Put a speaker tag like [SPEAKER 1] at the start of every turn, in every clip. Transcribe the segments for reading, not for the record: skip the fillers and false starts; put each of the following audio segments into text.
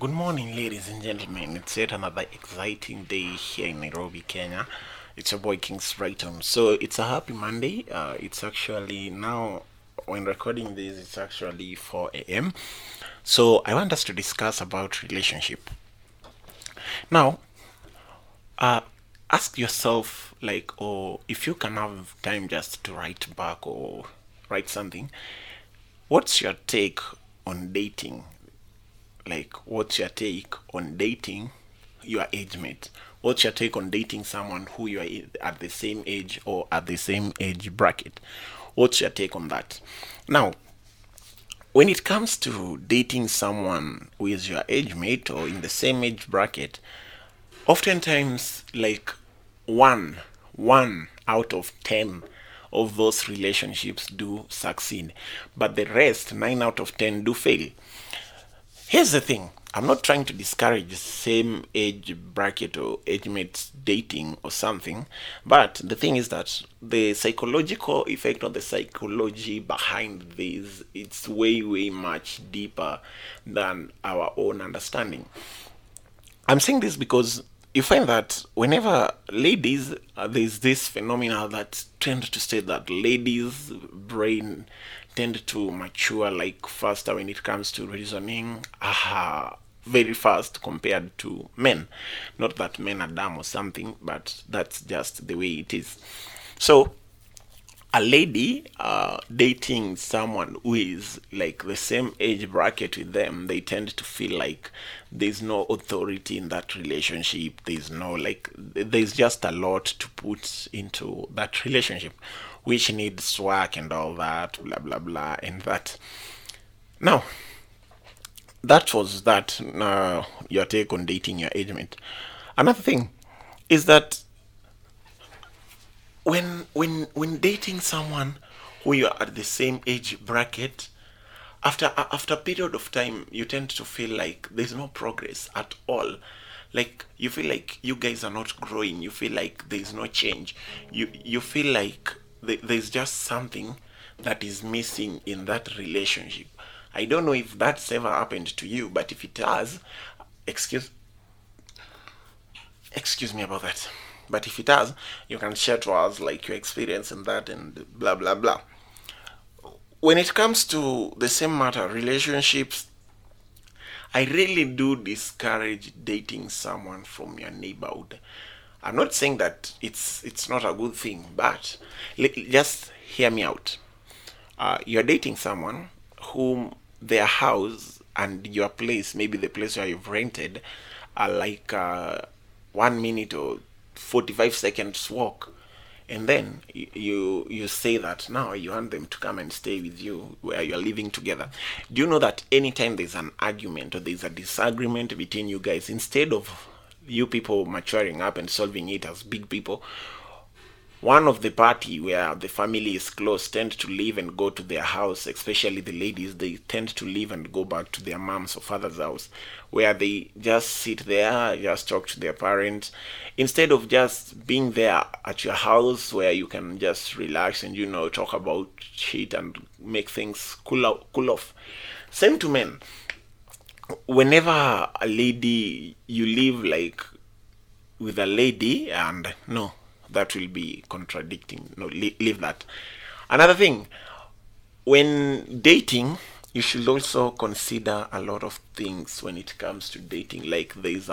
[SPEAKER 1] Good morning, ladies and gentlemen. It's yet another exciting day here in Nairobi, Kenya. It's your boy King Sprayton. So it's a happy Monday. It's actually now, when recording this, it's actually 4 a.m. So I want us to discuss about relationship. Now, uh, ask yourself, like, or if you can have time just to write back or write something, what's your take on dating? Like, what's your take on dating your age mate? What's your take on dating someone who you are at the same age or at the same age bracket? What's your take on that? Now, when it comes to dating someone who is your age mate or in the same age bracket, oftentimes, like, one one out of 10 of those relationships do succeed, but the rest, 9 out of 10, do fail. Here's the thing. I'm not trying to discourage same age bracket or age mates dating or something, but the thing is that the psychological effect or the psychology behind this, it's way much deeper than our own understanding. I'm saying this because you find that whenever ladies, there's this phenomena that tend to state that ladies' brain tend to mature like faster when it comes to reasoning, very fast compared to men. Not that men are dumb or something, but that's just the way it is. So a lady dating someone who is like the same age bracket with them, they tend to feel like there's no authority in that relationship. There's no, like, there's just a lot to put into that relationship, which needs work and all that, blah blah blah, and that. Now, that was that. Your take on dating your age mate. Another thing is that when dating someone who you are at the same age bracket, after a period of time you tend to feel like there's no progress at all. Like, you feel like you guys are not growing. You feel like there's no change. You feel like there's just something that is missing in that relationship. I don't know if that's ever happened to you, but if it has, excuse excuse me about that. But if it has, you can share to us like your experience in that and blah blah blah. When it comes to the same matter, relationships, I really do discourage dating someone from your neighborhood. I'm not saying that it's not a good thing, but just hear me out. You're dating someone whom their house and your place, maybe the place where you've rented, are like 1 minute or 45 seconds walk, and then you say that now you want them to come and stay with you where you're living together. Do you know that anytime there's an argument or there's a disagreement between you guys, instead of you people maturing up and solving it as big people, one of the party where the family is close tend to leave and go to their house, especially the ladies, they tend to leave and go back to their mom's or father's house, where they just sit there, just talk to their parents, instead of just being there at your house where you can just relax and talk about shit and make things cool off. Same to men. Whenever a lady, you live like with a lady, and no, that will be contradicting. No, leave that. Another thing, when dating, you should also consider a lot of things when it comes to dating. Like, there's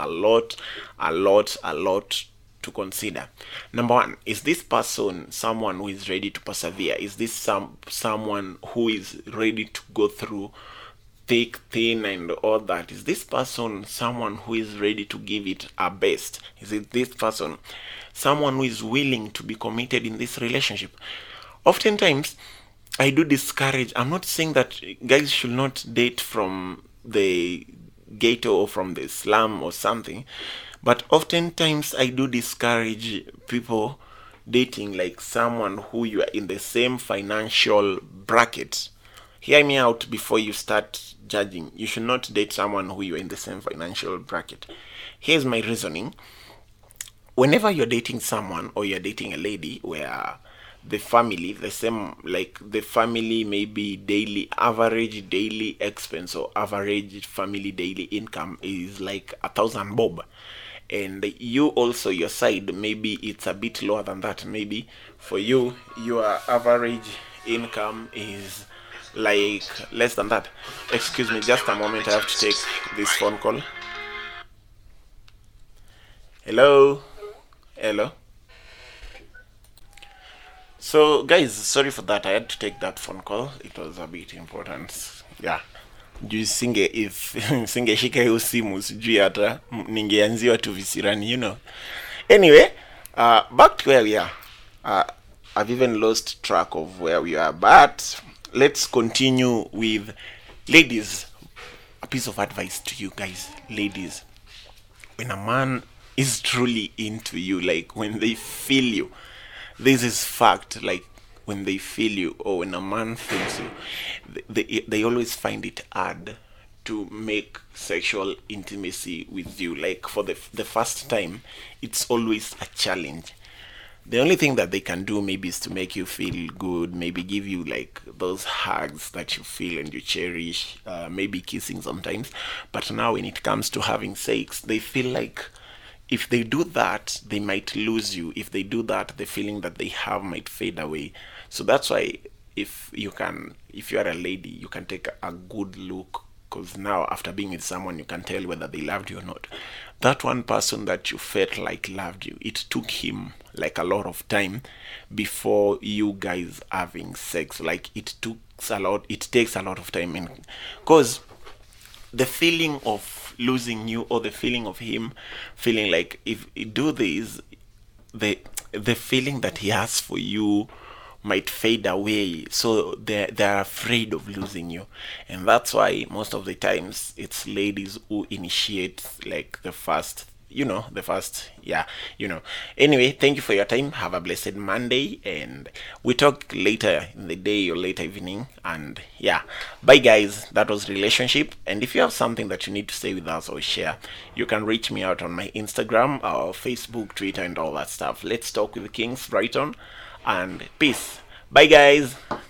[SPEAKER 1] a lot to consider. Number one, is this person someone who is ready to persevere? Is this someone who is ready to go through thick, thin, and all that? Is this person someone who is ready to give it our best? Is it this person someone who is willing to be committed in this relationship? Oftentimes, I do discourage. I'm not saying that guys should not date from the ghetto or from the slum or something, but oftentimes I do discourage people dating like someone who you are in the same financial bracket. Hear me out before you start judging. You should not date someone who you're in the same financial bracket. Here's my reasoning. Whenever you're dating someone or you're dating a lady where the family, the same, like the family maybe daily average daily expense or average family daily income is like 1,000 bob, and you also your side maybe it's a bit lower than that. Maybe for you your average income is like less than that. Excuse me, just a moment, I have to take this phone call. Hello. Hello. So guys, sorry for that, I had to take that phone call, it was a bit important. Yeah, juu if singeshika hiyo simu sijui hata ningeanziwa tu visirani, anyway. Back to where we are. I've even lost track of where we are, but let's continue with ladies. A piece of advice to you guys, ladies: when a man is truly into you, like when they feel you, this is fact, like when they feel you, or when a man feels you, they always find it hard to make sexual intimacy with you. Like for the first time, it's always a challenge. The only thing that they can do maybe is to make you feel good, maybe give you like those hugs that you feel and you cherish, maybe kissing sometimes. But now when it comes to having sex, they feel like if they do that, they might lose you. If they do that, the feeling that they have might fade away. So that's why if you are a lady, you can take a good look, because now after being with someone, you can tell whether they loved you or not. That one person that you felt like loved you, it took him like a lot of time before you guys having sex. Like it takes a lot of time, because the feeling of losing you, or the feeling of him feeling like if you do this, the feeling that he has for you might fade away. So they're afraid of losing you, and that's why most of the times it's ladies who initiate like the first, yeah. Anyway, thank you for your time. Have a blessed Monday, and we talk later in the day or later evening. And yeah, bye guys. That was relationship. And if you have something that you need to say with us or share, you can reach me out on my Instagram or Facebook, Twitter, and all that stuff. Let's talk with Kings Brighton, and peace. Bye guys.